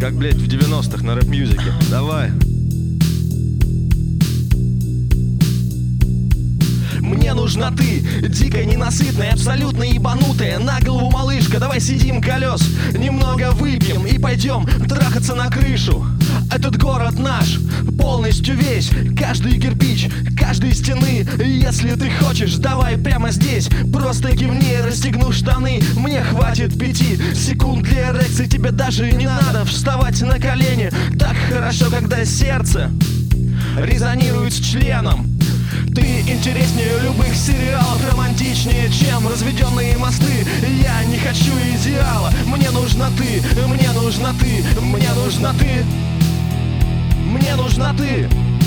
как, блядь, в 90-х на рэп-мьюзике. Давай. Мне нужна ты, дикая, ненасытная, абсолютно ебанутая. На голову малышка, давай сидим колес, немного выпьем и пойдем трахаться на крышу. Этот город наш, полностью весь, каждый кирпич, каждой стены. Если ты хочешь, давай прямо здесь, просто кивни, расстегну штаны. Мне хватит 5 секунд для эрекции, тебе даже не надо вставать на колени. Так хорошо, когда сердце резонирует с членом. Ты интереснее любых сериалов, романтичнее, чем разведенные мосты. Я не хочу идеала, мне нужна ты, мне нужна ты, мне нужна ты, мне нужна ты.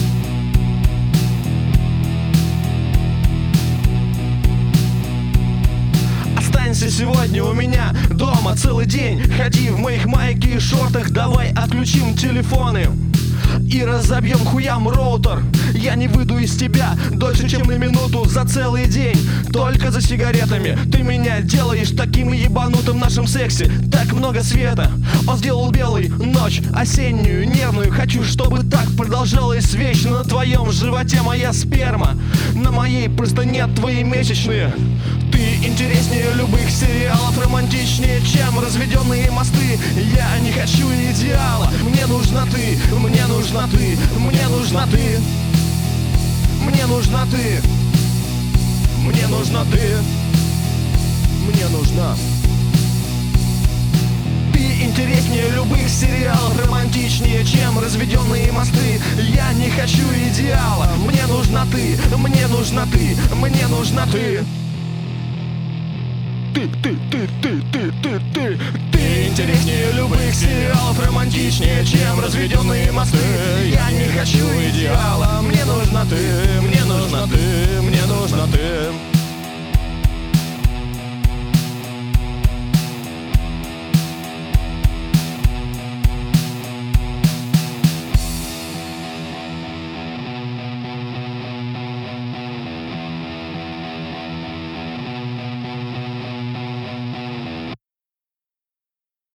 Останься сегодня у меня дома целый день, ходи в моих майке и шортах, давай отключим телефоны и разобьем хуям роутер. Я не выйду из тебя дольше, чем на минуту за целый день. Только за сигаретами ты меня делаешь таким ебанутым в нашем сексе. Так много света он сделал белый, ночь осеннюю, нервную. Хочу, чтобы так продолжалось вечно. На твоем животе моя сперма, на моей просто нет твои месячные. Ты интереснее любых сериалов, романтичнее, чем разведенные мосты. Я не хочу идеала, мне нужна ты, мне нужна ты, мне нужна ты, мне нужна ты, мне нужна ты, мне нужна. Ты интереснее любых сериалов, романтичнее, чем разведенные мосты. Я не хочу идеала, мне нужна ты, мне нужна ты, мне нужна ты. Ты интереснее любых сериалов, романтичнее, чем разведенные мосты. Я не хочу идеала, мне нужна ты, мне нужна ты, мне нужна ты.